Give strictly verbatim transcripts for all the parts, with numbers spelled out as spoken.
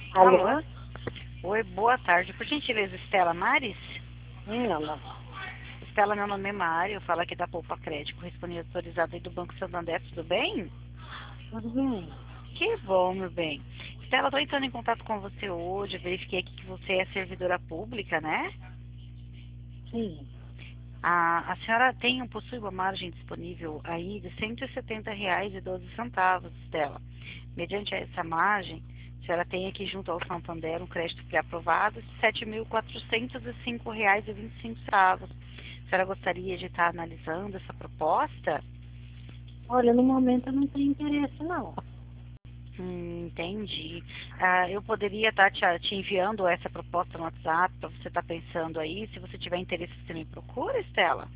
Alô? Alô? Oi, boa tarde. Por gentileza, Estela Mares? Não, Estela, meu nome é Mário, eu falo aqui da Poupa Crédito, correspondente autorizado aí do Banco Santander, tudo bem? tudo bem. Que bom, meu bem. Estela, estou entrando em contato com você hoje, verifiquei aqui que você é servidora pública, né? Sim. A, a senhora tem, possui uma margem disponível aí de cento e setenta reais e doze centavos, Estela. Mediante essa margem, a senhora tem aqui junto ao Santander um crédito pré-aprovado de sete mil quatrocentos e cinco reais e vinte e cinco centavos. A senhora gostaria de estar analisando essa proposta? Olha, no momento eu não tenho interesse, não. Hum, entendi. Ah, eu poderia estar te, te enviando essa proposta no WhatsApp para você estar pensando aí. Se você tiver interesse, você me procura, Estela?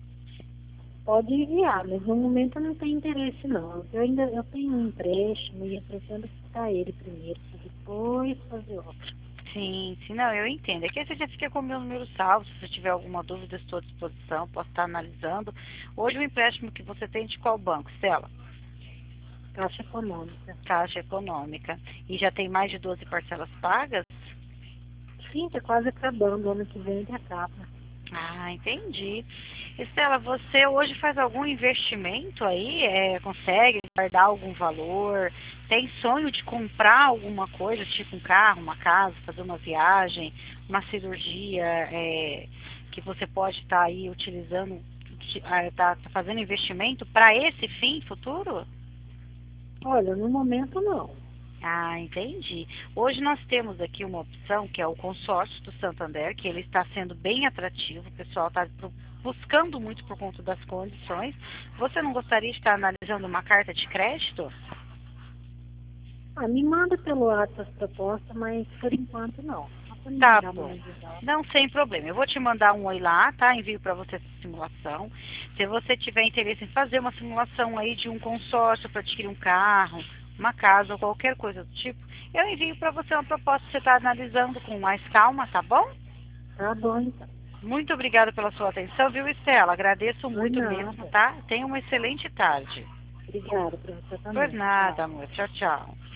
Pode enviar, mas no momento eu não tenho interesse, não. Eu ainda eu tenho um empréstimo e eu pretendo quitar ele primeiro, para depois fazer outro. Sim, sim, não, eu entendo. É que aí você já fica com o meu número salvo. Se você tiver alguma dúvida, estou à disposição, posso estar analisando. Hoje o empréstimo que você tem de qual banco, Estela? Caixa econômica. Caixa Econômica. E já tem mais de doze parcelas pagas? Sim, está quase acabando. Ano que vem ele acaba. Ah, entendi. Estela, você hoje faz algum investimento aí? É, consegue guardar algum valor? Tem sonho de comprar alguma coisa, tipo um carro, uma casa, fazer uma viagem, uma cirurgia, é, que você pode estar aí utilizando, está fazendo investimento para esse fim futuro? Olha, no momento não. Ah, entendi. Hoje nós temos aqui uma opção que é o consórcio do Santander, que ele está sendo bem atrativo, o pessoal está buscando muito por conta das condições. Você não gostaria de estar analisando uma carta de crédito? Ah, me manda pelo WhatsApp as propostas, mas por enquanto não. Só para me Tá dar uma bom. visão. Não, sem problema. Eu vou te mandar um oi lá, tá? Envio para você essa simulação. Se você tiver interesse em fazer uma simulação aí de um consórcio para adquirir um carro, uma casa ou qualquer coisa do tipo, eu envio para você uma proposta que você está analisando com mais calma, tá bom? Tá bom, então. Muito obrigada pela sua atenção, viu, Estela? Agradeço Por muito mesmo, nada. tá? Tenha uma excelente tarde. Obrigada para você Por também. Tchau. nada, amor. Tchau, tchau.